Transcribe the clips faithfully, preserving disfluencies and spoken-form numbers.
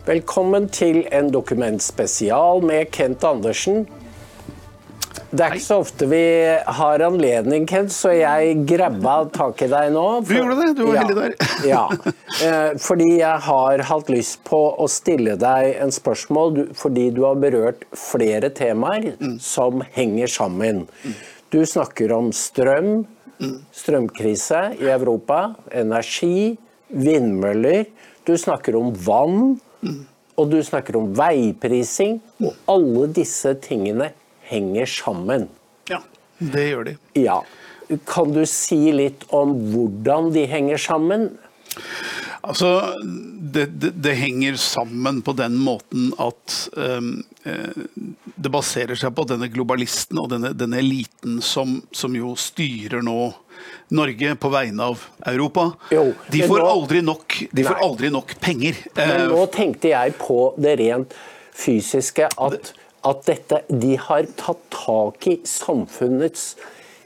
Velkommen til en dokumentspesial med Kent Andersen. Det er ikke så ofte vi har anledning, Kent, så jeg grabba tak i deg nå. For, du gjorde det, du var ja, heldig der. ja, fordi jeg har hatt lyst på å stille deg en spørsmål, fordi du har berørt flere temaer mm. som henger sammen. Mm. Du snakker om strøm, mm. strømkrise i Europa, energi, vindmøller, du snakker om vann, mm. og du snakker om veiprising, og alle disse tingene henger sammen. Ja, det gjør de. Ja. Kan du si litt om hvordan de henger sammen? Altså, det, det, det henger sammen på den måten at um, det baserer seg på denne globalisten og denne, denne eliten som, som jo styrer nå Norge på vegne av Europa. Jo, de får, nå, aldri nok, de får aldri nok penger. Men nå tenkte jeg på det rent fysiske at at dette, de har tatt tak i samfunnets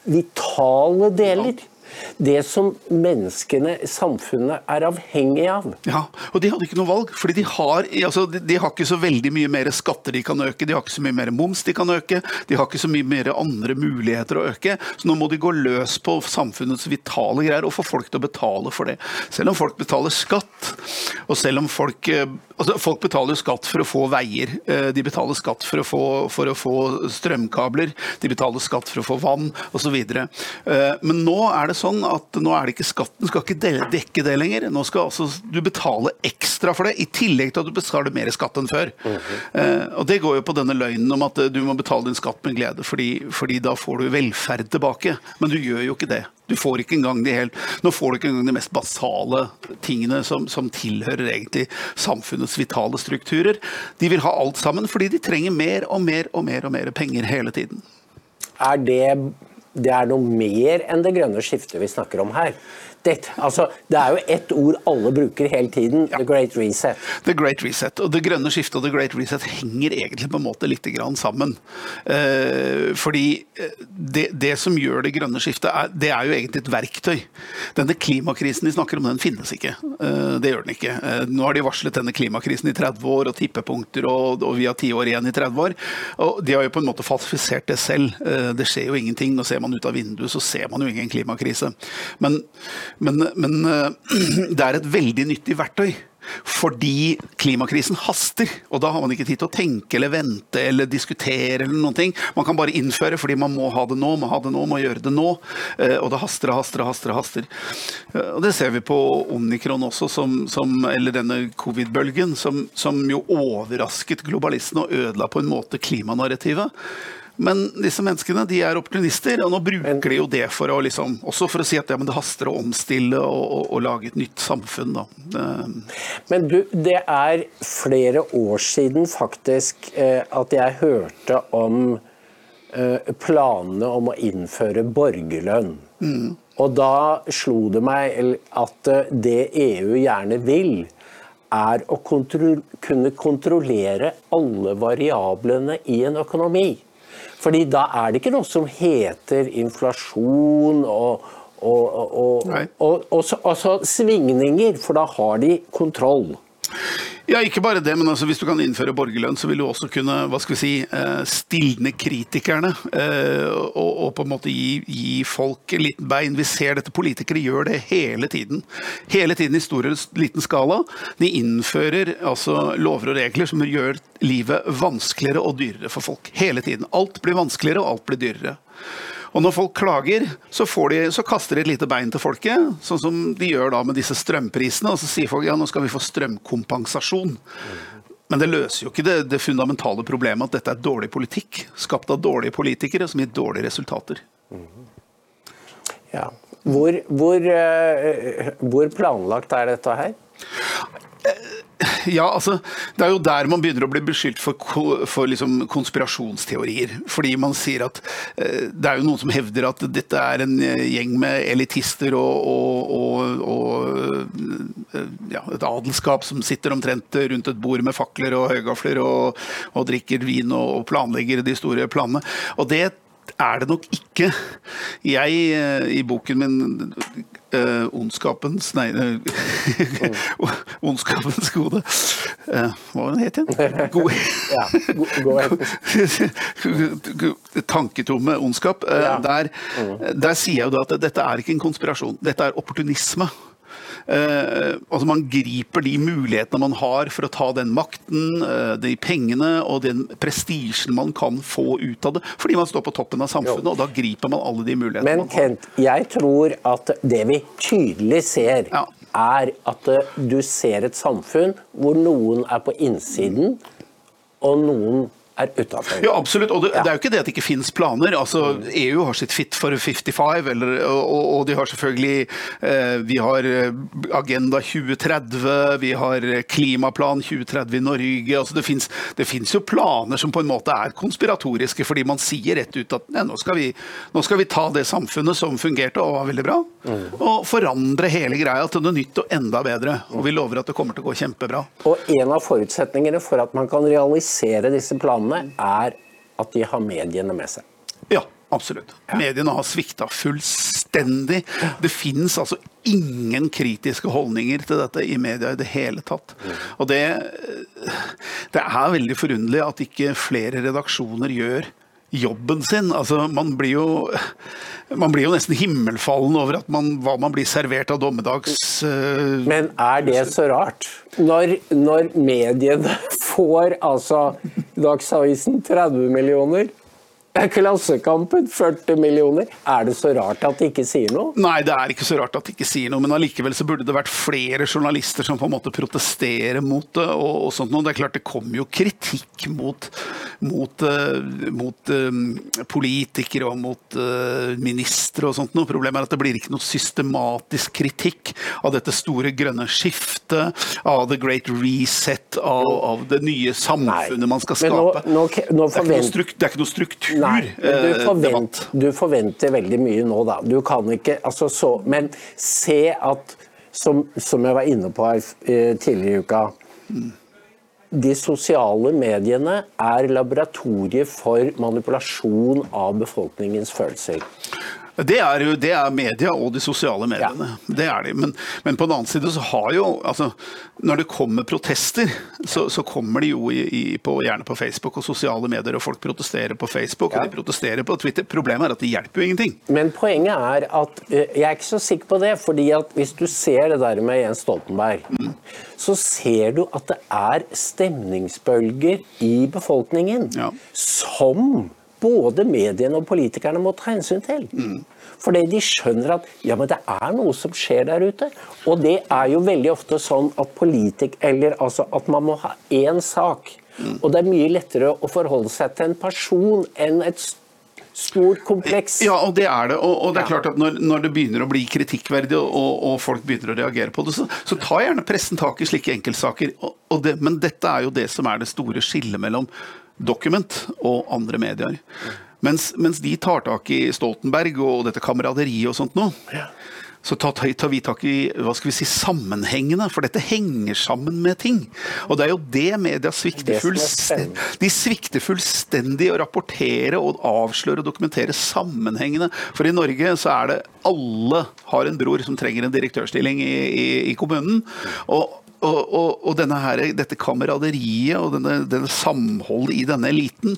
vitale deler. Det som menneskene, samfunnet er avhengig av. Ja, og de hadde ikke noe valg, fordi de har, altså, de, de har ikke så veldig mye mer skatter de kan øke, de har ikke så mye mer moms de kan øke, de har ikke så mye mer andre muligheter å øke, så nå må de gå løs på samfunnets vitale greier og få folk til å betale for det. Selv om folk betaler skatt, og selv om folk, altså, folk betaler skatt for å få veier, de betaler skatt for å få, for å få strømkabler, de betaler skatt for å få vann, og så videre. Men nå er det sånn at nå er det ikke skatten, skal ikke dekke det lenger. Nå skal altså du betale ekstra for det, i tillegg til at du betaler mer skatt enn før. Mm-hmm. eh, og det går jo på denne løgnen om at du må betale din skatt med glede, fordi, fordi da får du velferd tilbake. Men du gjør jo ikke det. Du får ikke engang de helt, nå får du ikke engang de mest basale tingene som, som tilhører egentlig samfunnets vitale strukturer. De vil ha alt sammen, fordi de trenger mer og mer og mer og mer penger hele tiden. Er det Det er noe mer enn det grønne skiftet vi snakker om her. Det, altså, det er jo ett ord alle bruker hele tiden, ja. The Great Reset. The Great Reset, og det grønne skiftet og The Great Reset henger egentlig på en måte litt grann sammen. Eh, fordi det, det som gjør det grønne skiftet, er, det er jo egentlig et verktøy. Denne klimakrisen de snakker om, den finnes ikke. Eh, det gjør den ikke. Eh, nå har de varslet denne klimakrisen i tretti år, og tippepunkter, og, og vi har ti år igjen i tretti år. Og de har jo på en måte falsifisert det selv. Eh, det skjer jo ingenting. Nå ser man ut av vinduet, så ser man jo ingen klimakrise. Men Men, men det er et veldig nyttig verktøy, fordi klimakrisen haster, og da har man ikke tid til å tenke eller vente eller diskutere eller noen ting. Man kan bare innføre, fordi man må ha det nå, må ha det nå, må gjøre det nå, og det haster, haster, haster, haster. Og det ser vi på Omikron også, som, som, eller denne covid-bølgen, som, som jo overrasket globalisten og ødela på en måte klimanarrativet. Men disse menneskene, de er opportunister, og nå bruker de jo det for å liksom, også for å si at ja, men det haster å omstille og, og, og lage et nytt samfunn da. Men du, det er flere år siden faktisk eh, at jeg hørte om eh, planene om å innføre borgerlønn. Mm. Og da slo det meg at det E U gjerne vil, er å kontro- kunne kontrollere alle variablene i en økonomi. Fordi da er det ikke noe som heter inflasjon og, og, og, og, og, og, og så svingninger, for da har de kontroll. Ja, ikke bare det, men altså, hvis du kan innføre borgerlønn, så vil du også kunne, hva skal vi si, stilne kritikerne, og, og på en måte gi, gi folk en liten bein. Vi ser dette, politikere gjør det hele tiden. Hele tiden i stor liten skala. De innfører altså lover og regler som gjør livet vanskeligere og dyrere for folk. Hele tiden. Alt blir vanskeligere, og alt blir dyrere. Og når folk klager, så, får de, så kaster de et lite bein til folket, sånn som de gjør da med disse strømprisene, og så sier folk, ja, nå skal vi få strømkompensasjon. Men det løser jo ikke det, det fundamentale problemet at dette er dårlig politikk, skapt av dårlige politikere som gir dårlige resultater. Ja. Hvor, hvor, hvor planlagt er dette her? Ja, altså, det er jo der man begynner å bli beskyldt for, for liksom konspirasjonsteorier, fordi man sier at eh, det er jo noen som hevder at dette er en gjeng med elitister og, og, og, og ja, et adelskap som sitter omtrent rundt et bord med fakler og høygafler og, og drikker vin og, og planlegger de store planene, og det er det nok ikke. Jeg i boken min uh, ondskapens, nei, uh, ondskapens gode, uh, hva var det het igjen? God, ja, go, go tanketomme ondskap. Uh, ja. der, mm. der sier jeg jo da at dette er ikke en konspirasjon, dette er opportunisme. Uh, altså man griper de mulighetene man har for å ta den makten, uh, de pengene og den prestisjen man kan få ut av det, fordi man står på toppen av samfunnet, jo. Og da griper man alle de mulighetene Men, man har. Men Kent, jeg tror at det vi tydelig ser, ja. er at uh, du ser et samfunn hvor noen er på innsiden, og noen er utenfor. Ja, absolutt, og det, ja. det er jo ikke det at det ikke finnes planer, altså E U har sitt Fit for femtifem, eller, og, og de har selvfølgelig, eh, vi har Agenda tjue tretti, vi har Klimaplan tjue tretti i Norge, altså det finnes, det finnes jo planer som på en måte er konspiratoriske, fordi man sier rett ut at nei, nå, skal vi, nå skal vi ta det samfunnet som fungerte og var veldig bra, mm. og forandre hele greia til noe nytt og enda bedre, og vi lover at det kommer til å gå kjempebra. Og en av forutsetningene for at man kan realisere disse planene er at de har mediene med seg. Ja, absolutt. Ja. Mediene har sviktet fullstendig. Det finnes altså ingen kritiske holdninger til dette i media i det hele tatt. Mm. Og det, det er veldig forunderlig at ikke flere redaksjoner gjør jobben sin. Altså, man blir jo man blir jo nesten himmelfallen over at man, hva man blir servert av dommedags... Uh, Men er det så rart? Når, når mediene får altså Dagsavisen tretti millioner, Klassekampen førti millioner, er det så rart at de ikke sier noe? Nei, det er ikke så rart at de ikke sier noe, men allikevel så burde det vært flere journalister som på en måte protesterer mot det, og, og sånt noe. Det er klart det kommer jo kritikk mot, mot, uh, mot uh, politikere og mot uh, ministre og sånt noe. Problemet er at det blir ikke noe systematisk kritikk av dette store grønne skiftet, av the great reset, av, av det nye samfunnet Nei. Man skal skape. Nå, nå, nå forvent... det, er struk, det er ikke noe struktur. Nei, du, forvent, du forventer veldig mye nå da. Du kan ikke, altså så, men se at, som, som jeg var inne på her tidligere i uka, mm. de sosiale mediene er laboratoriet for manipulasjon av befolkningens følelser. Det er jo det er media og de sosiale mediene. Ja. Det er de. Men, men på den annen side så har jo, altså, når det kommer protester, så, så kommer de jo i, i, på, gjerne på Facebook og sosiale medier, og folk protesterer på Facebook, ja. Og de protesterer på Twitter. Problemet er at det hjelper jo ingenting. Men poenget er at, jeg er ikke så sikker på det, fordi at hvis du ser det der med Jens Stoltenberg, mm. så ser du at det er stemningsbølger i befolkningen, ja. Som både mediene og politikerne må ta hensyn til. Mm. Fordi de skjønner at ja, men det er noe som skjer der ute. Og det er jo veldig ofte sånn at politik, eller altså at man må ha en sak. Mm. Og det er mye lettere å forholde seg til en person enn et stort kompleks. Ja, og det er det. Og, og det er klart at når, når det begynner å bli kritikkverdig, og, og folk begynner å reagere på det, så, så tar gjerne pressen tak i slike enkeltsaker. Og, og det, men dette er jo det som er det store skillet mellom Dokument og andre medier. Mens, mens de tar tak i Stoltenberg og dette kameraderiet og sånt nå, så tar, tar vi tak i, hva skal vi si, sammenhengene, for dette henger sammen med ting. Og det er jo det media svikter fullstendig. De svikter fullstendig å rapportere og avsløre og dokumentere sammenhengene. For i Norge så er det alle har en bror som trenger en direktørstilling i, i, i kommunen, og Og, og, og denne her, dette kameraderiet og denne, denne samholdet i denne eliten,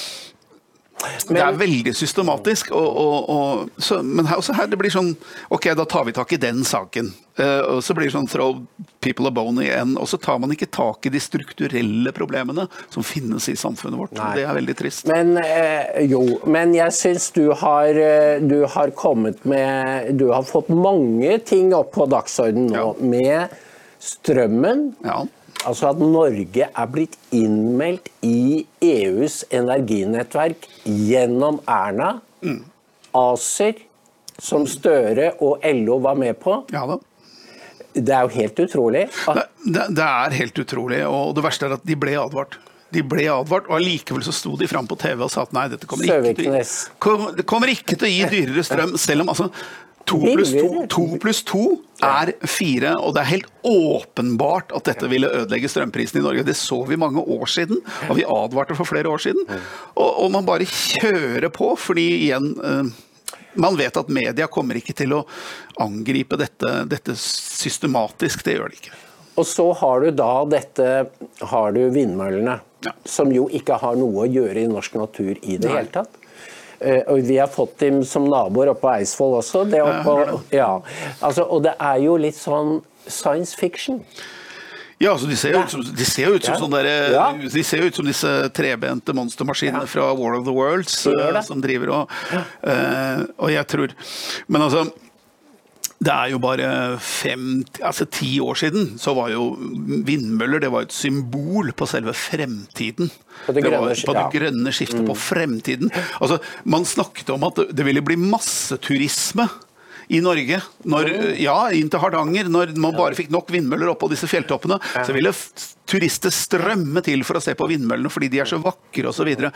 men, det er veldig systematisk. Og, og, og, så, men her, også her det blir sånn, ok, da tar vi tak i den saken. Uh, og så blir det sånn, throw people a bone igjen, og så tar man ikke tak i de strukturelle problemene som finnes i samfunnet vårt. Nei. Det er veldig trist. Men eh, jo, men jeg synes du har, du har kommet med, du har fått mange ting opp på dagsordenen nå, ja. Med strømmen, ja. Altså at Norge er blitt innmeldt i E U's energinettverk gjennom Erna, mm. ACER, som Støre og L O var med på. Ja da. Det er jo helt utrolig. At... Det, det er helt utrolig, og det verste er at de ble advart. De ble advart, og allikevel så sto de frem på T V og sa at nei, dette kommer ikke til, kom, det kommer ikke til å gi dyrere strøm, selv om altså To pluss to, to pluss to er fire, og det er helt åpenbart at dette ville ødelegge strømprisen i Norge. Det så vi mange år siden, og vi advarte for flere år siden. Og, og man bare kjører på, fordi igjen... Uh, man vet at media kommer ikke til å angripe dette, dette systematisk, det gjør det ikke. Og så har du da dette, har du vindmøllene, ja. Som jo ikke har noe å gjøre i norsk natur i det Nei. Hele tatt. Uh, og vi har fått dem som naboer oppe på Eidsvoll også. Det oppe, ja. Altså, og det er jo litt sånn science fiction. Ja, altså de ser jo ut som, de ser ut som, ja. Sånn der, ja. De ser ut som disse trebente monstermaskinene ja. Fra War of the Worlds uh, som driver og, uh, og jeg tror, men altså, det er jo bare fem, altså ti år siden, så var jo vindmøller, det var et symbol på selve fremtiden. På det grønne, det var, på det grønne skiftet, mm. på fremtiden. Altså, man snakket om at det ville bli masseturisme i Norge, når, ja, inn til Hardanger, når man bare fikk nok vindmøller opp på disse fjelltoppene, så ville turister strømme til for å se på vindmøllene, fordi de er så vakre og så videre.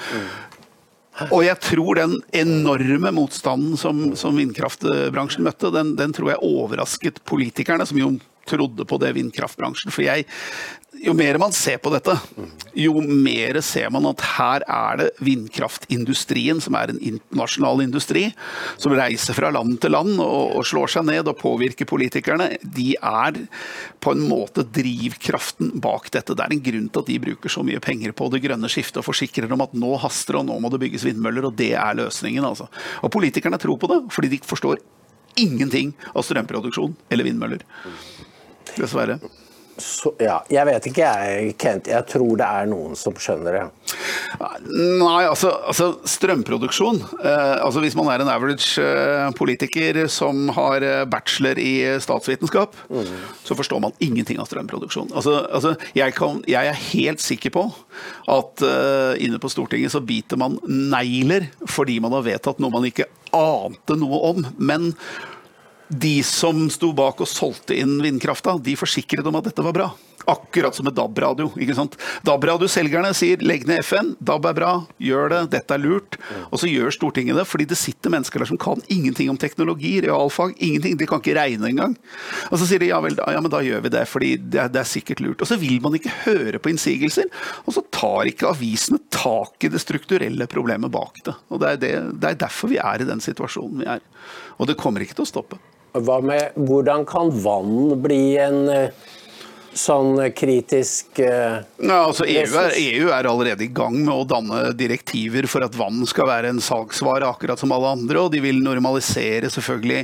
Og jeg tror den enorme motstanden som, som vindkraftbransjen møtte, den, den tror jeg overrasket politikerne, som jo trodde på det vindkraftbransjen. For jeg, jo mer man ser på dette, jo mer ser man at her er det vindkraftindustrien, som er en internasjonal industri, som reiser fra land til land og, og slår seg ned og påvirker politikerne. De er på en måte drivkraften bak dette. Det er en grunn til at de bruker så mye penger på det grønne skiftet og forsikrer om at nå haster og nå må det bygges vindmøller, og det er løsningen. Altså. Og politikerne tror på det, fordi de forstår ingenting av strømproduksjon eller vindmøller. Dessverre. Så, ja, jeg vet ikke, jeg, Kent. Jeg tror det er noen som skjønner det. Nei, altså, altså strømproduksjon. Eh, altså hvis man er en average eh, politiker som har bachelor i statsvitenskap, mm. så forstår man ingenting av strømproduksjon. Altså, altså jeg, kan, jeg er helt sikker på at eh, inne på Stortinget så biter man negler fordi man har vedtatt noe man ikke ante noe om, men de som sto bak og solgte inn vindkrafta, de forsikret om at dette var bra. Akkurat som med D A B-radio, ikke sant? D A B-radio-selgerne sier, legg ned F M, D A B er bra, gjør det, dette er lurt. Og så gjør Stortinget det, fordi det sitter mennesker der som kan ingenting om teknologi, realfag, ingenting, de kan ikke regne engang. Og så sier de, ja vel, ja, men da gjør vi det, fordi det er, det er sikkert lurt. Og så vil man ikke høre på innsigelser, og så tar ikke avisene tak i det strukturelle problemet bak det. Og det er, det, det er derfor vi er i den situasjonen vi er. Og det kommer ikke til å stoppe. Hva med, hvordan kan vann bli en sånn kritisk uh, ja, altså E U, er, E U er allerede i gang med å danne direktiver for at vann skal være en salgsvare akkurat som alle andre, og de vil normalisere selvfølgelig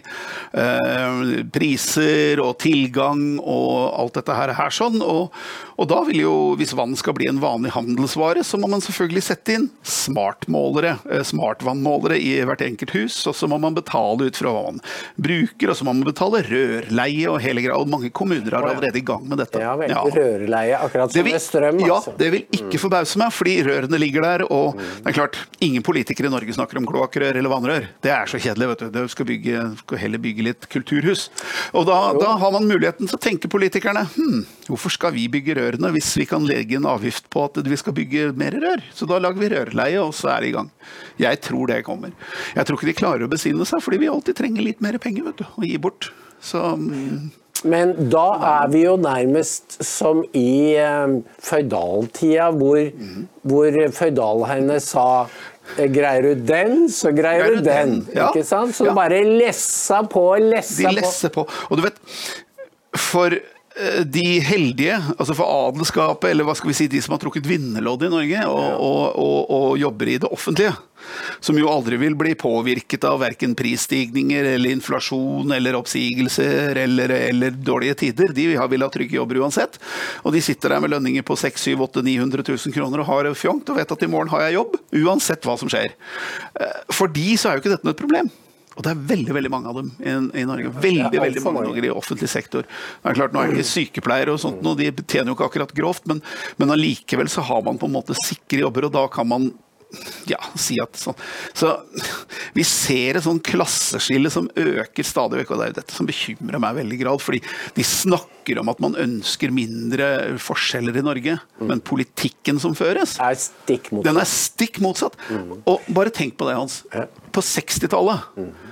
uh, priser og tilgang og alt dette her, her sånn, og, og da vil jo, hvis vann skal bli en vanlig handelsvare, så må man selvfølgelig sette inn smartmålere, uh, smartvannmålere i hvert enkelt hus, og så må man betale ut fra hva man bruker, og så må man betale rørleie og hele greia, og mange kommuner er allerede i gang med dette. Ja, vel, ja. Rørleie, akkurat som vil, med strøm. Altså. Ja, det vil ikke mm. forbause meg, fordi rørene ligger der, og mm. det er klart, ingen politikere i Norge snakker om kloakkrør eller vannrør. Det er så kjedelig, vet du. Det skal, bygge, skal heller bygge litt kulturhus. Og da, da har man muligheten til å tenke politikerne, hm, hvorfor skal vi bygge rørene hvis vi kan legge en avgift på at vi skal bygge mer rør? Så da lager vi rørleie, og så er det i gang. Jeg tror det kommer. Jeg tror ikke de klarer å besinne seg, fordi vi alltid trenger litt mer penger, vet du, å gi bort. Så... Mm. Men da er vi jo nærmest som i eh, føydaltida, hvor, mm. hvor føydalherrene sa greier du den, så greier, greier du den. den. Ja. Ikke sant? Så ja. bare lessa på, lessa De lesser på. på. Og du vet, for de heldige, altså for adelskapet, eller hva skal vi si, de som har trukket vinnerlodd i Norge, og, ja. og, og, og jobber i det offentlige, som jo aldri vil bli påvirket av hverken prisstigninger, eller inflasjon, eller oppsigelser, eller, eller dårlige tider. De vil ha trygge jobber uansett. Og de sitter der med lønninger på seks, syv, åtte, ni hundre tusen kroner og har fjongt, og vet at i morgen har jeg jobb, uansett hva som skjer. For de så er jo ikke dette noe problem. Og det er veldig, veldig mange av dem i, i Norge. Veldig, ja, veldig mange, mange i offentlig sektor. Det er klart, nå er det ikke sykepleiere og sånt, og de tjener jo ikke akkurat grovt, men, men allikevel så har man på en måte sikre jobber, og da kan man ja, si at sånn. Så vi ser et sånn klasseskille som øker stadig vekk, og det er jo dette som bekymrer meg veldig grad, fordi de snakker om at man ønsker mindre forskjeller i Norge, mm. men politikken som føres, er stikk motsatt. Den er stikk motsatt. Mm. Og bare tenk på det, Hans. På sekstitallet, mm.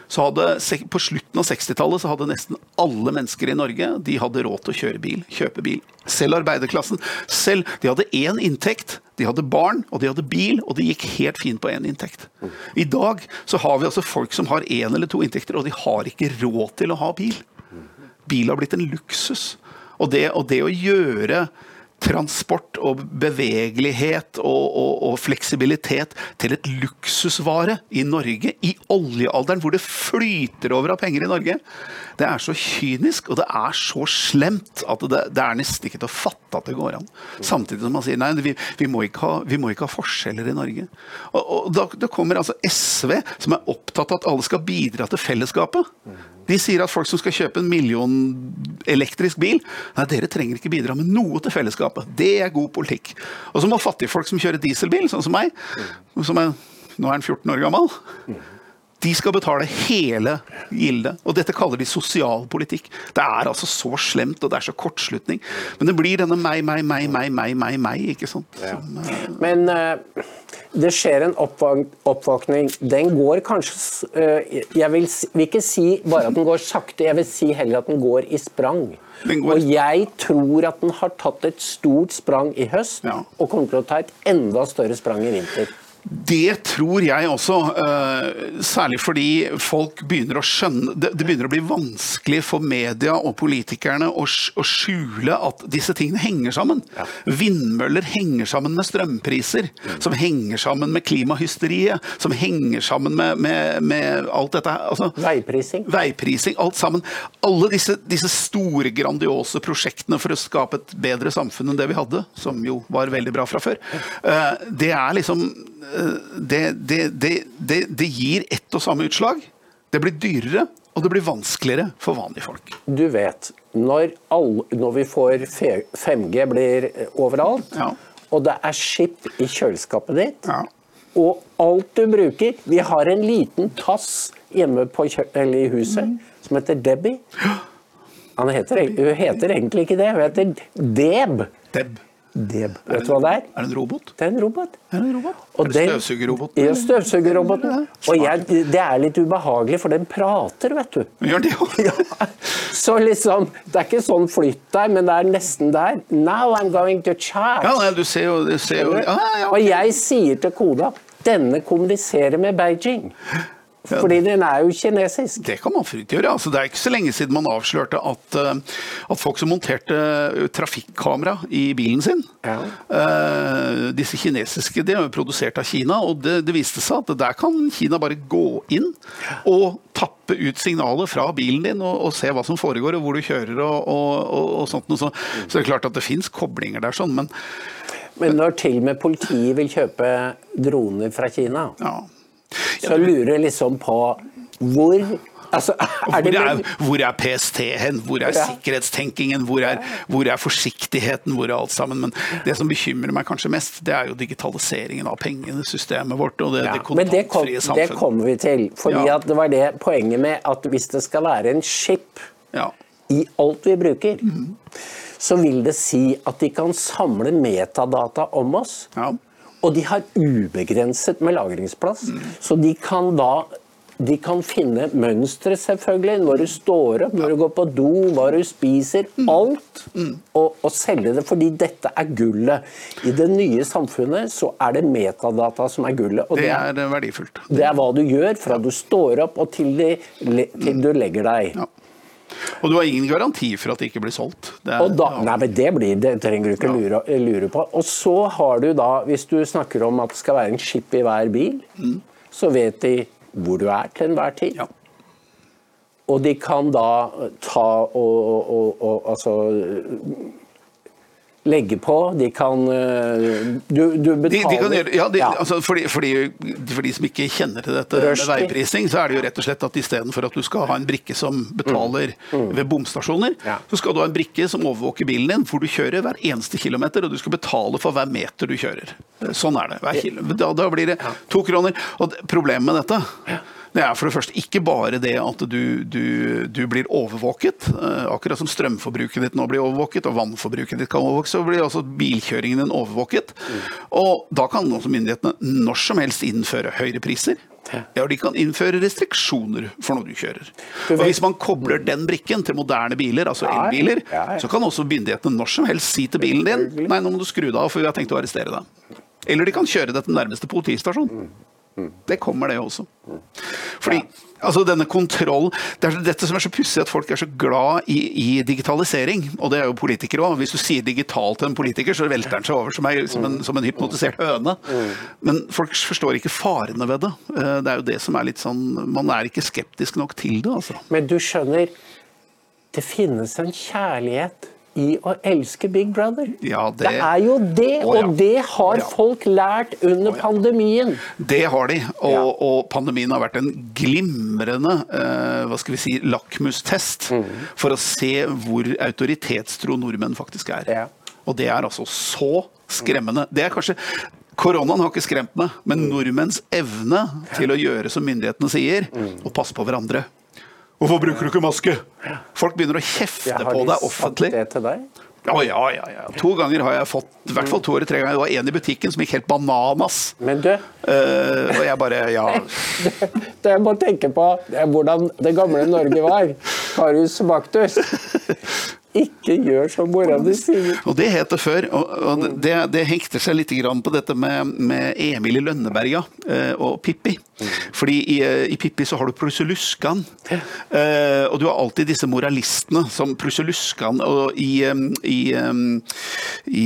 så hadde, på slutten av sekstitallet så hadde nesten alle mennesker i Norge, de hadde råd til å kjøre bil, kjøpe bil. Selv arbeiderklassen, selv, de hadde én inntekt, de hadde barn, og de hadde bil, og det gikk helt fint på én inntekt. I dag så har vi altså folk som har én eller to inntekter, og de har ikke råd til å ha bil. Bil har blitt en luksus. Og det, og det å gjøre transport og bevegelighet og, og, og fleksibilitet til et luksusvare i Norge, i oljealderen, hvor det flyter over av penger i Norge, det er så kynisk, og det er så slemt at det, det er nesten ikke til å fatte at det går an. Samtidig som man sier, nei, vi, vi, må, ikke ha, vi må ikke ha forskjeller i Norge. Og, og da, da kommer altså S V, som er opptatt av at alle skal bidra til fellesskapet. De sier at folk som skal kjøpe en million elektrisk bil, nei, dere trenger ikke bidra med noe til fellesskapet. Det er god politikk. Og så må fattige folk som kjører dieselbil, sånn som meg, som er, nå er han fjorten år gammel, de skal betale hele gildet. Og dette kaller de sosialpolitikk. Det er altså så slemt, og det er så kortslutning. Men det blir denne meg, meg, meg, meg, meg, meg, meg, ikke sant? Ja. Som, uh... Men uh, det skjer en oppvak oppvåkning. Den går kanskje, uh, jeg vil, vil ikke si bare at den går sakte, jeg vil si heller at den går i sprang. Går... Og jeg tror at den har tatt et stort sprang i høst, ja. Og kommer til å ta et enda større sprang i vinter. Det tror jeg også, uh, særlig fordi folk begynner å skjønne, det, det begynner å bli vanskelig for media og politikerne å, å skjule at disse tingene henger sammen. Ja. Vindmøller henger sammen med strømpriser, mm. som henger sammen med klimahysteriet, som henger sammen med, med, med alt dette. Altså, veiprising. Veiprising, alt sammen. Alle disse, disse store, grandiose prosjektene for å skape et bedre samfunn enn det vi hadde, som jo var veldig bra fra før, uh, det er liksom Det, det, det, det, det gir ett og samme utslag. Det blir dyrere, og det blir vanskeligere for vanlige folk. Du vet, når, all, når vi får fem G blir overalt, ja. Og det er chip i kjøleskapet ditt, ja. Og alt du bruker, vi har en liten tass hjemme på eller i huset, mm. som heter Debbie. Han heter, hun heter egentlig ikke det, hun heter Deb. Deb. Deb. Vet du hva det er? Er det en robot? Det er en robot. Er det en robot? Og er det støvsugerroboten? Ja, støvsugerroboten. Og jeg, det er litt ubehagelig, for den prater, vet du. Gjør det jo. Ja. Så liksom, det er ikke sånn flytt der, men det er nesten der. Now I'm going to charge. Ja, du ser jo... Du ser jo ja, ja, og jeg sier til koda, denne kommuniserer med Beijing. Fordi den er jo kinesisk. Det kan man fritt gjøre. Altså, det er ikke så lenge siden man avslørte at, at folk som monterte trafikkamera i bilen sin, ja. uh, disse kinesiske, det er jo produsert av Kina, og det, det viste seg at der kan Kina bare gå inn og tappe ut signalet fra bilen din og, og se hva som foregår og hvor du kjører og, og, og, og sånt. Og så. Så det er klart at det finnes koblinger der sånn, men... Men når til og med politiet vil kjøpe droner fra Kina... Ja. Så lurer jeg liksom på hvor, altså, er det hvor, er, hvor er P S T hen, hvor er ja. sikkerhetstenkingen, hvor er, hvor er forsiktigheten, hvor er alt sammen. Men det som bekymrer meg kanskje mest, det er jo digitaliseringen av pengene, systemet vårt og det, ja. det kontantfrie samfunnet. Det kommer vi til, fordi ja. at det var det poenget med at hvis det skal være en chip ja. i alt vi bruker, mm. så vil det si at de kan samle metadata om oss. Ja. Og de har ubegrenset med lagringsplass, mm. så de kan da de kan finne mønstre selvfølgelig, når du står opp, når du går på do, hva du spiser, mm. alt, mm. Og, og selge det, fordi dette er gullet. I det nye samfunnet så er det metadata som er gullet. Og det er det verdifullt. Det er hva du gjør fra du står opp og til, de, til du legger deg. Ja. Og du har ingen garanti for at det ikke blir solgt. Det er, og da, nei, men det blir det, trenger du ikke lure, lure på. Og så har du da, hvis du snakker om at det skal være en chip i hver bil, mm. så vet de hvor du er til enhver tid. Ja. Og de kan da ta og, og, og, og altså... legge på, de kan du, du betaler de, de kan gjøre, ja, de, ja. Altså, fordi, fordi, for de som ikke kjenner til dette med veiprising, så er det jo rett og slett at i stedet for at du skal ha en brikke som betaler mm. Mm. ved bomstasjoner, ja. så skal du ha en brikke som overvåker bilen din, hvor du kjører hver eneste kilometer, og du skal betale for hver meter du kjører. Sånn er det. Hver kilo, da, da blir det to kroner. Og problemet med dette, Det er for det første ikke bare det at du, du, du blir overvåket, uh, akkurat som strømforbruket ditt nå blir overvåket, og vannforbruket ditt kan overvåket, så blir også bilkjøringen din overvåket. Mm. Og da kan også myndighetene når som helst innføre høyere priser. Ja, og de kan innføre restriksjoner for når du kjører. Og hvis man kobler den brikken til moderne biler, altså elbiler, ja, ja. så kan også myndighetene når som helst si til bilen din, nei, nå må du skru deg av, for vi har tenkt å arrestere deg. Eller de kan kjøre det til den nærmeste politistasjon. Det kommer det også. Fordi, altså denne kontroll, det er dette som er så pussig at folk er så glad i, i digitalisering, og det er jo politikere også. Hvis du sier digital til en politiker, så velter den seg over som, er, som, en, som en hypnotisert høne. Men folk forstår ikke farene ved det. Det er jo det som er litt sånn, man er ikke skeptisk nok til det, altså. Men du skjønner, det finnes en kjærlighet i å elske Big Brother. Ja, det, det er jo det, å, ja. og det har ja. folk lært under å, ja. pandemien. Det har de, og, ja. og pandemien har vært en glimrende, uh, hva skal vi si, lakmustest mm. for å se hvor autoritetstro nordmenn faktisk er. Ja. Og det er altså så skremmende. Det er kanskje... Koronaen har ikke skremt meg, men nordmenns evne til å gjøre som myndighetene sier, mm. og passe på hverandre. Hvorfor bruker du ikke maske? Folk begynner å kjefte på deg offentlig. Har de sagt det til deg? Ja, ja, ja, ja. To ganger har jeg fått, i hvert fall to eller tre ganger, det var en i butikken som gikk helt bananas. Men du? Uh, og jeg bare, ja. det, det jeg må tenke på, det er hvordan det gamle Norge var. Karius Baktus. Ikke gjør som mora di sier. Og det heter før, og, og det, det hekter seg litt grann på dette med, med Emil i Lønneberga uh, og Pippi. Fordi i, i Pippi så har du Pruseluskan, uh, og du har alltid disse moralistene som Pruseluskan, og i, um, i, um, i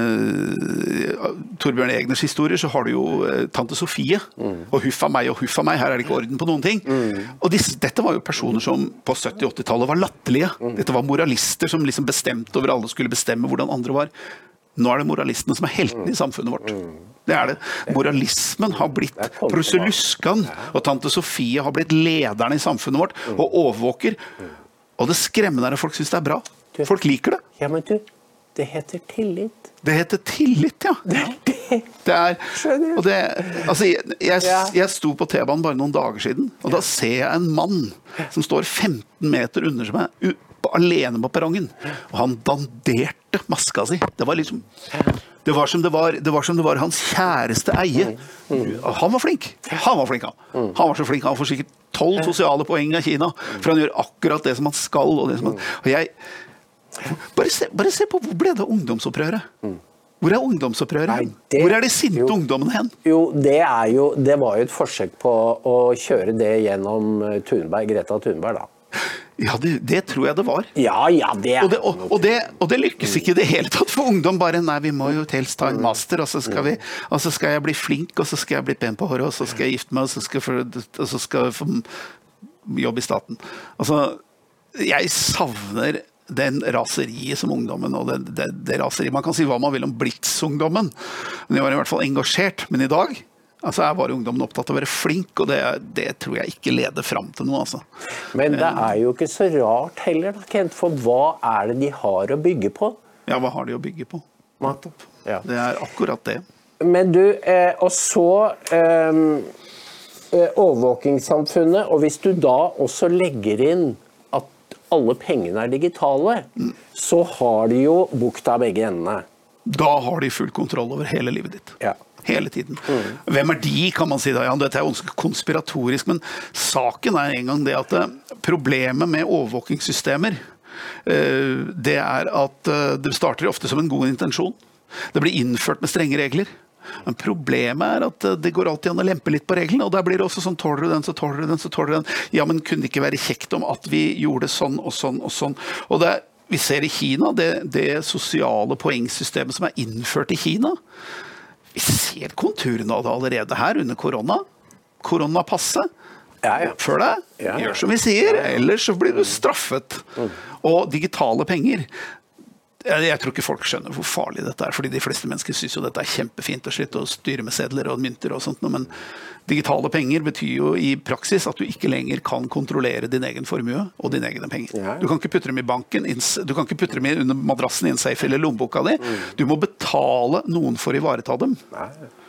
uh, Torbjørn Egners historier så har du jo uh, Tante Sofie, mm. og huffa meg og huffa meg, her er det ikke orden på noen ting. Mm. Og disse, dette var jo personer som på sytti-åttitallet var latterlige. Mm. Dette var moralister som liksom bestemte over alle, skulle bestemme hvordan andre var. Nå er det moralistene som er heltene i samfunnet vårt. Det er det. Moralismen har blitt Pruseluskan, og Tante Sofie har blitt lederne i samfunnet vårt, og overvåker. Og det skremmende er at folk synes det er bra. Folk liker det. Ja, men du, det heter tillit. Det heter tillit, ja. Det er det. Det er, og det, altså, jeg, jeg, jeg sto på T-banen bare noen dager siden, og da ser jeg en mann som står femten meter under meg, alene på perrongen, og han danderte maska si. Det var liksom det var som det var, det var som det var hans kjæreste eie. Han var flink. Han var flink, han. Han var så flink, han får sikkert tolv sosiale poeng av Kina, for han gjør akkurat det som han skal, og det som han, og jeg bare se, bare se på hvor ble det ungdomsopprøret? Hvor er ungdomsopprøret hen? Hvor er de sinte jo, ungdommene hen? Jo, det er jo, det var jo et forsøk på å kjøre det gjennom Thunberg, Greta Thunberg da. Ja, det, det tror jeg det var. Ja, ja, det er... Og det, og, og det, og det lykkes ikke i det hele tatt for ungdom, bare, nei, vi må jo helst ta en master, og så skal vi, og så skal jeg bli flink, og så skal jeg bli pen på håret, og så skal jeg gifte meg, og så skal jeg få, og så skal jeg få jobb i staten. Altså, jeg savner den raseriet som ungdommen, og det, det, det raseriet, man kan si hva man vil om Blitz-ungdommen, men jeg var i hvert fall engasjert, men i dag, altså er bare ungdommen opptatt av å være flink, og det, det tror jeg ikke leder frem til noe, altså. Men det er jo ikke så rart heller, da, Kent, for hva er det de har å bygge på? Ja, hva har de å bygge på? Nettopp. Ja. Det er akkurat det. Men du, eh, og så eh, overvåkingssamfunnet, og hvis du da også legger inn at alle pengene er digitale, mm. så har de jo bukt av begge endene. Da har de full kontroll over hele livet ditt. Ja. Hele tiden. Mm. Hvem er de, kan man si da? Ja, dette er jo konspiratorisk, men saken er en gang det at problemet med overvåkingssystemer, det er at det starter ofte som en god intensjon. Det blir innført med strenge regler. Men problemet er at det går alltid an å lempe litt på reglene, og der blir det også sånn, tåler du den, så tåler du den, så tåler du den. Ja, men kunne det ikke være kjekt om at vi gjorde sånn og sånn og sånn? Og det, vi ser i Kina, det, det sosiale poengsystemet som er innført i Kina, vi ser konturene av det allerede her under korona. Koronapasset. Ja, ja. Oppfør deg, ja, ja. Gjør som vi sier, ellers så blir du straffet. Mm. Og digitale penger. Jeg tror ikke folk skjønner hvor farlig dette er, fordi de fleste mennesker synes jo dette er kjempefint å slutte å styre med sedler og mynter og sånt, men digitale penger betyr jo i praksis at du ikke lenger kan kontrollere din egen formue og dine egne penger. Ja. Du kan ikke putte dem i banken, du kan ikke putte dem under madrassen i en safe eller lommeboka di. Du må betale noen for å ivareta dem.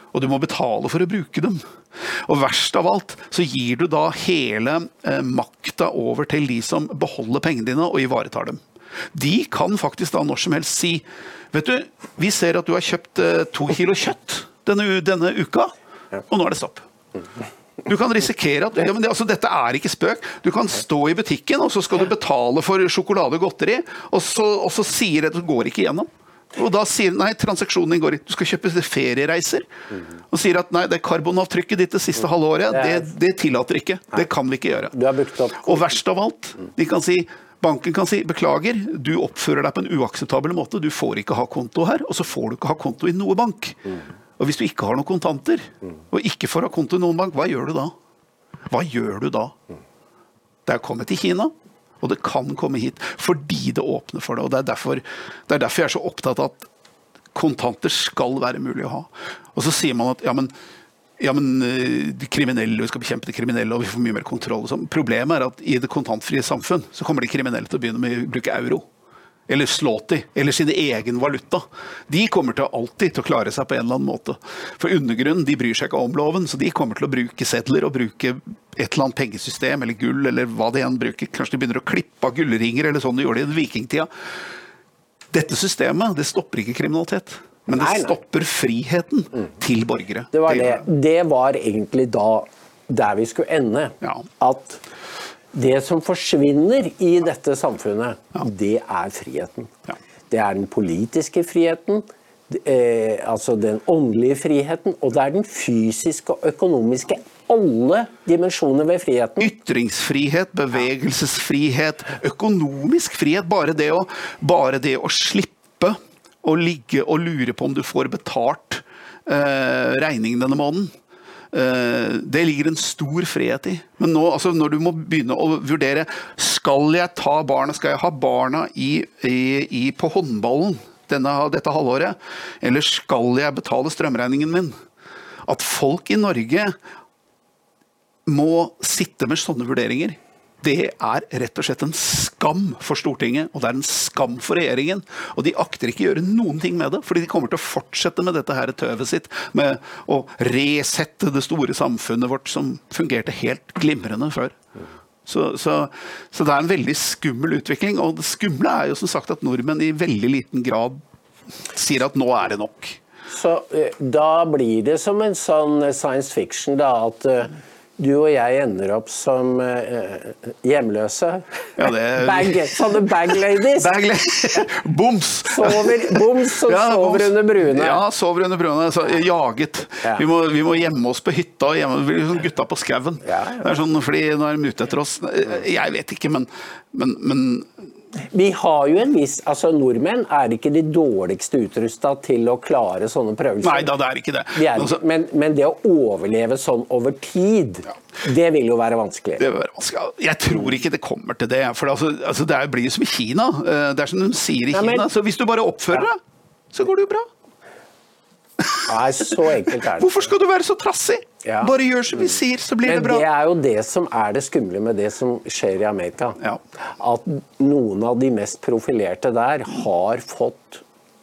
og du må betale for å bruke dem. Og verst av alt, så gir du da hele eh, makta over til de som beholder pengene dine og ivaretar dem. De kan faktisk da når som helst si, vet du, vi ser at du har kjøpt eh, to kilo kjøtt denne, denne uka, og nå er det stopp. Du kan risikere at, ja, men det, altså, dette er ikke spøk. Du kan stå i butikken, og så skal du betale for sjokolade og godteri, og så, og så sier det at det går ikke gjennom. Og da sier nei, transaksjonen din går ikke. Du skal kjøpe feriereiser, og sier at nei, det karbonavtrykket ditt det siste halvåret, det, det tillater ikke. Det kan vi ikke gjøre. Du har brukt opp. Og verst av alt, de kan si, banken kan si, beklager, du oppfører deg på en uakseptabel måte, du får ikke ha konto her, og så får du ikke ha konto i noe bank. Og hvis du ikke har noen kontanter, og ikke får ha konto i noen bank, hva gjør du da? Hva gjør du da? Det er kommet til Kina, og det kan komme hit, fordi det åpner for det. Og det er derfor, det er derfor jeg er så opptatt av at kontanter skal være mulig å ha. Og så sier man at, ja, men, ja, men de kriminelle, vi skal bekjempe de kriminelle, og vi får mye mer kontroll. Så problemet er at i det kontantfrie samfunn, så kommer de kriminelle til å begynne med å bruke euro. Eller slåti, eller sin egen valuta. De kommer til alltid til å klare seg på en eller annen måte. For undergrunnen, de bryr seg ikke om loven, så de kommer til å bruke sedler og bruke et eller annet pengesystem, eller gull, eller hva de enn bruker. Kanskje de begynner å klippe av gullringer, eller sånn de gjorde det i vikingtida. Dette systemet, det stopper ikke kriminalitet. Men det Nei, nei. stopper friheten mm. til borgere. Det var, det. det var egentlig da der vi skulle ende. Ja. At det som forsvinner i dette samfunnet, ja. det er friheten. Ja. Det er den politiske friheten, eh, altså den åndelige friheten, og det er den fysiske og økonomiske, alle dimensjoner ved friheten. Ytringsfrihet, bevegelsesfrihet, økonomisk frihet, bare det å, bare det å slippe å ligge og lure på om du får betalt eh, regningen denne måneden. Uh, det ligger en stor frihet i. Men nå, altså, når du må begynne å vurdere, skal jeg ta barna, skal jeg ha barna i, i, i, på håndballen denne, dette halvåret, eller skal jeg betale strømregningen min? At folk i Norge må sitte med sånne vurderinger, det er rett og slett en skam for Stortinget, og det er en skam for regjeringen, og de akter ikke gjøre noen ting med det, fordi de kommer til å fortsette med dette her tøvet sitt, med å resette det store samfunnet vårt som fungerte helt glimrende før. Så, så, så det er en veldig skummel utvikling, og det skumle er jo som sagt at nordmenn i veldig liten grad sier at nå er det nok. Så da blir det som en sånn science fiction da, at du og jeg ender opp som uh, hjemløse. Ja, det er... Bag, sånne bag ladies. Bag Boms! Sover, boms som ja, sover boms. under bruene. Ja, sover under bruene. Så, jaget. Ja. Vi, må, vi må gjemme oss på hytta, gjemme, vi er sånn gutta på skaven. Ja, ja. Det er sånn, fordi nå er de ute etter oss. Jeg vet ikke, men... men, men vi har jo en viss, altså nordmenn er ikke de dårligste utrustet til å klare sånne prøvelser. Nei da, det er ikke det. De er, altså, men, men det å overleve sånn over tid, ja. det vil jo være vanskelig. Det vil være vanskelig. Jeg tror ikke det kommer til det, for altså, altså, det blir jo som i Kina. Det er som de sier i ja, men, Kina, så hvis du bare oppfører deg, så går det jo bra. Nei, så enkelt er det. Hvorfor skal du være så trassig? Ja. Bare gjør som vi sier, så blir Men det bra. Men det er jo det som er det skumle med det som skjer i Amerika. Ja. At noen av de mest profilerte der har fått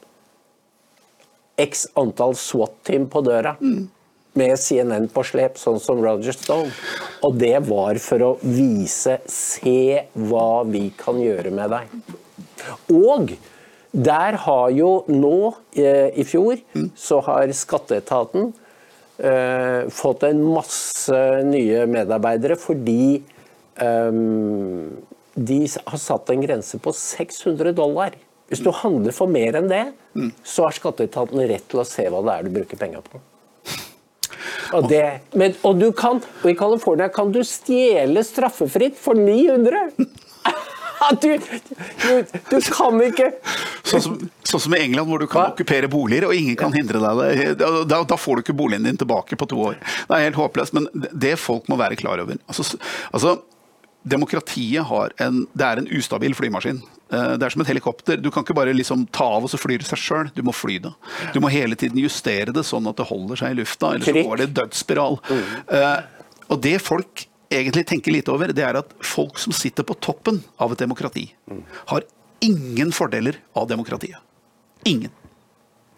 x antall SWAT-team på døra. Mm. Med C N N på slep, sånn som Roger Stone. Og det var for å vise, se hva vi kan gjøre med deg. Og der har jo nå, eh, i fjor, mm. så har skatteetaten eh, fått en masse nye medarbeidere, fordi eh, de har satt en grense på seks hundre dollar. Hvis du handler for mer enn det, mm. så har skatteetaten rett til å se hva det er du bruker penger på. Og, det, men, og, du kan, og i California kan du stjele straffefritt for ni hundre. Du, du, du kan ikke Sånn som, sånn som i England, hvor du kan Hva? okkupere boliger, og ingen kan hindre deg. Da, da får du ikke boligen din tilbake på to år. Det er helt håpløst, men det folk må være klar over. Altså, altså demokratiet har en, det er en ustabil flymaskin. Det er som et helikopter. Du kan ikke bare liksom ta av og så flyr det seg selv. Du må fly det. Du må hele tiden justere det sånn at det holder seg i lufta, eller så går det dødsspiral. Mm. Uh, og det folk egentlig tenker litt over, det er at folk som sitter på toppen av et demokrati, har ingen fordeler av demokratiet. Ingen.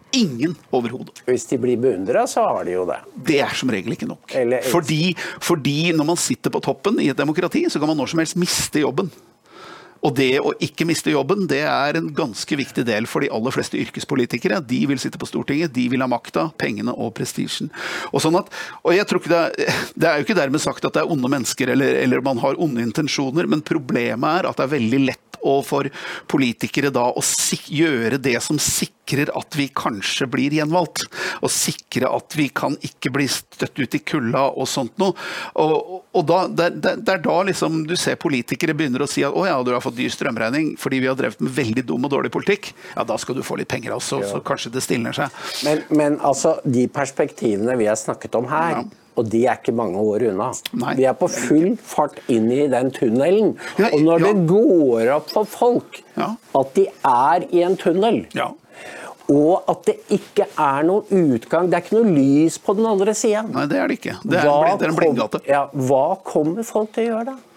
Ingen overhodet. Hvis de blir beundret, så har de jo det. Det er som regel ikke nok. Eller- Fordi, fordi når man sitter på toppen i et demokrati, så kan man når som helst miste jobben. Og det å ikke miste jobben, det er en ganske viktig del for de aller fleste yrkespolitikere. De vil sitte på Stortinget, de vil ha makta, pengene og prestisjen. Og, sånn at, og jeg tror ikke det, er, det er jo ikke dermed sagt at det er onde mennesker eller, eller man har onde intensjoner, men problemet er at det er veldig lett og for politikere da å sik- gjøre det som sikrer at vi kanskje blir gjenvalgt, og sikre at vi kan ikke bli støtt ut i kulda og sånt noe. Og, og da, det, det, det er da liksom du ser politikere begynner å si at å ja, du har fått dyr strømregning fordi vi har drevet med veldig dum og dårlig politikk. Ja, da skal du få litt penger også, så kanskje det stilner seg. Men, men altså, de perspektivene vi har snakket om her, Ja. og de er ikke mange år unna. Nei, vi er på full fart inn i den tunnelen. Ja, og når ja. det går opp for folk Ja. at de er i en tunnel, Ja. og at det ikke er noen utgang, det er ikke noe lys på den andre siden. Nei, det er det ikke. Det er, Hva en bl- det er en blindgate. kom- ja, hva kommer folk til å gjøre da?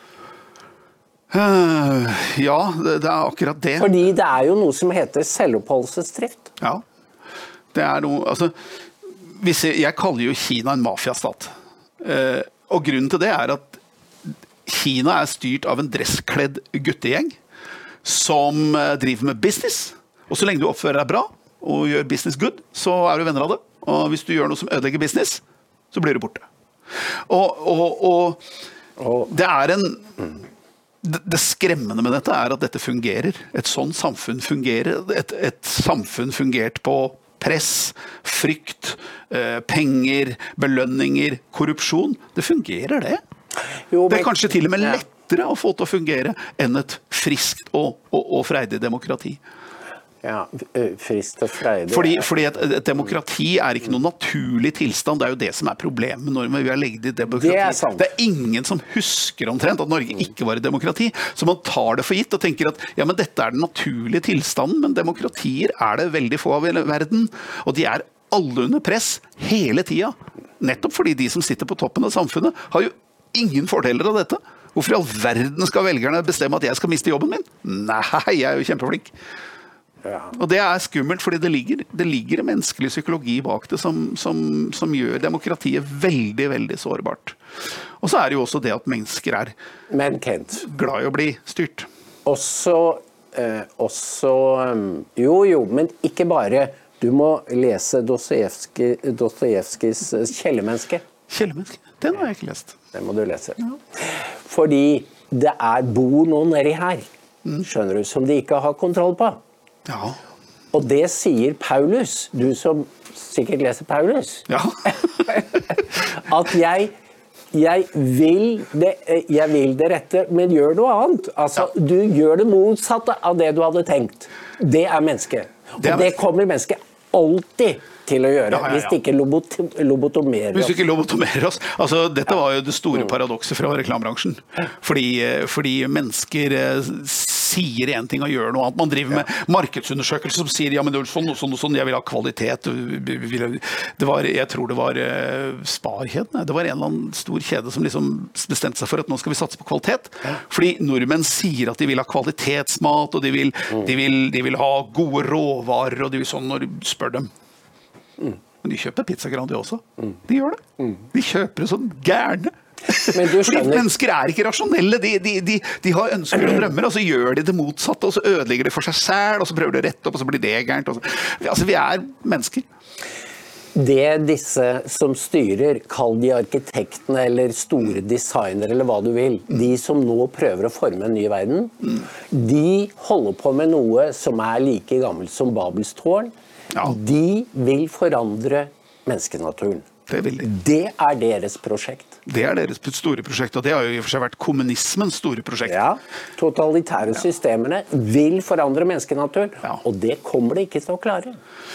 Uh, ja, det, det er akkurat det. Fordi det er jo noe som heter selvoppholdelsesdrift. Ja. Det er noe, altså, hvis jeg, jeg kaller jo Kina en mafiastat. Uh, og grunnen til det er at Kina er styrt av en dresskledd guttegjeng som uh, driver med business. Og så lenge du oppfører deg bra og gjør business good, så er du venner av det. Og hvis du gjør noe som ødelegger business, så blir du borte. Og, og, og, og det er en... Det, det skremmende med dette er at dette fungerer. Et sånt samfunn fungerer. Et, et samfunn fungert på press, frykt, eh, penger, belønninger, korrupsjon. Det fungerer det. Jo, Det men- er kanskje til og med Ja. lettere å få til å fungere enn et friskt og, og, og freidig demokrati. Ja, frist og freidig. Fordi, fordi et, et demokrati er ikke noen naturlig tilstand. Det er jo det som er problemet når vi har legget i demokrati. Det er sant. Det er ingen som husker omtrent at Norge ikke var et demokrati. Så man tar det for gitt og tenker at ja, men dette er den naturlige tilstanden, men demokratier er det veldig få av i verden. Og de er alle under press hele tida. Nettopp fordi de som sitter på toppen av samfunnet har jo ingen fordeler av dette. Hvorfor i all verden skal velgerne bestemme at jeg skal miste jobben min? Nei, jeg er jo kjempeflink. Ja. Og det er skummelt, fordi det ligger, det ligger en menneskelig psykologi bak det som, som, som gjør demokratiet veldig, veldig sårbart. Og så er det jo også det at mennesker er Men Kent, glad i å bli styrt. også, eh, også um, Jo, jo, men ikke bare. Du må lese Dostojevskij- Dostojevskijs eh, Kjellermenneske. Kjellermenneske, den har jeg ikke lest. Det må du lese. Fordi det er bor noe nedi her, skjønner du, som de ikke har kontroll på. Ja. Og det sier Paulus, du som sikkert leser Paulus, Ja. at jeg, jeg, vil det, jeg vil det rette, men gjør noe annet. Altså, du gjør det motsatte av det du hadde tenkt. Det er mennesket. Og Det det, er- kommer mennesket alltid til å gjøre, Ja, ja, ja. hvis det ikke lobot lobotomerer Hvis du oss. ikke lobotomerer oss. Altså, dette var jo det store paradokset fra reklamebransjen. Fordi, eh, fordi mennesker eh, sier en ting og gjør noe annet. Man driver med markedsundersøkelser som sier ja, men det er sånn og sånn og sånn, jeg vil ha kvalitet. Det var, jeg tror det var eh, Spar-kjeden. Det var en eller annen stor kjede som liksom bestemte seg for at nå skal vi satse på kvalitet. Fordi nordmenn sier at de vil ha kvalitetsmat, og de vil, de vil, de vil ha gode råvarer, og de vil sånn når du spør dem. Men de kjøper pizza Grandi også. De gjør det. De kjøper det sånn gærne. Men du Fordi skjønner- mennesker er ikke rasjonelle. De, de, de, de har ønsker og drømmer, og så gjør de det motsatte, og så ødelegger de for seg selv, og så prøver de å rette opp, og så blir det gærent. og så- Altså, vi er mennesker. Det disse som styrer, kall de arkitektene eller store designere eller hva du vil, de som nå prøver å forme en ny verden, de holder på med noe som er like gammelt som Babels tårn. Ja. De vil forandre menneskenaturen. Det vil de. Det er deres prosjekt. Det er deres store prosjekt, og det har jo i og for seg vært kommunismens store prosjekt. Ja, totalitære systemene vil forandre menneskenaturen, Ja. og det kommer de ikke til å klare.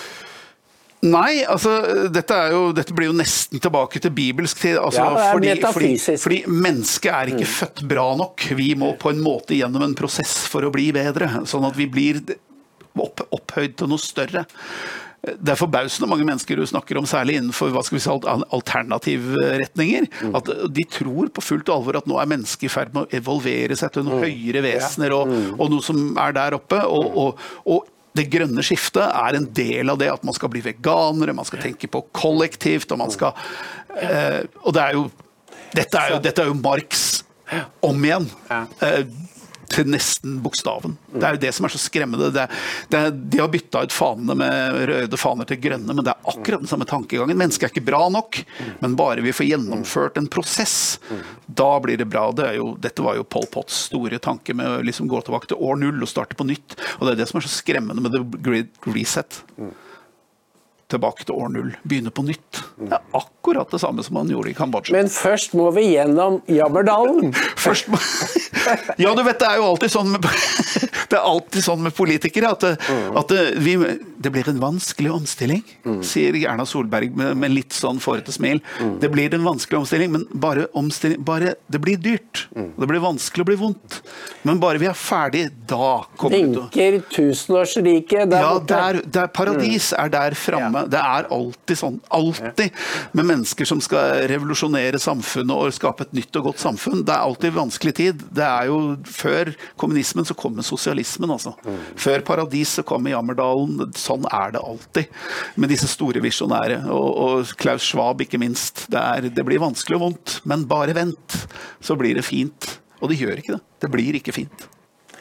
Nei, altså, dette, er jo, dette blir jo nesten tilbake til bibelsk tid. Altså, Ja, det er fordi, fordi, metafysisk. fordi mennesket er ikke født bra nok. Vi må på en måte gjennom en prosess for å bli bedre, sånn at vi blir opp, opphøyd til noe større. Det er forbausende mange mennesker du snakker om, særlig innenfor hva skal vi si, alternativretninger, at de tror på fullt alvor at nå er mennesket i ferd med å evolvere seg til noen høyere vesener og, og noe som er der oppe. og, og, og det grønne skiftet er en del av det at man skal bli veganere, man skal tenke på kollektivt, og man skal eh, og det er jo dette er jo, dette er jo Marx om igjen. Eh, til nesten bokstaven. Det er jo det som er så skremmende. Det er, det er, de har byttet ut fanene med røde faner til grønne, men det er akkurat den samme tankegangen. Mennesket er ikke bra nok, men bare vi får gjennomført en prosess, da blir det bra. Det er jo, dette var jo Pol Pots store tanke med å liksom gå tilbake til år null og starte på nytt. Og det er det som er så skremmende med The Great Reset. Tilbake til år null, begynne på nytt. Det er akkurat det samme som man gjorde i Kambodsja. Men først må vi gjennom Jammerdalen. Først må... Ja, du vet, det er jo alltid sånn med, det er alltid sånn med politikere, at, mm. at vi, det blir en vanskelig omstilling, mm. sier Erna Solberg med, med litt sånn forrette smil. Mm. Det blir en vanskelig omstilling, men bare omstilling, bare, det blir dyrt. Mm. Det blir vanskelig å bli vondt. Men bare vi er ferdige, da kommer det til. Tenker tusenårsriket der ja, borte. Der, der paradis mm. er der fremme. Ja. Det er alltid sånn, alltid med mennesker som skal revolusjonere samfunnet og skape et nytt og godt samfunn. Det er alltid vanskelig tid. Det er jo før kommunismen så kommer sosialismen, altså. Mm. Før paradis så kommer Jammerdalen. Sånn er det alltid med disse store visjonære. Og, og Klaus Schwab ikke minst. Det, er, det blir vanskelig og vondt, men bare vent, så blir det fint. Og det gjør ikke det. Det blir ikke fint.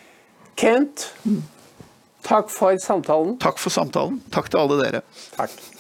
Kent, takk for samtalen. Takk for samtalen. Takk til alle dere. Takk.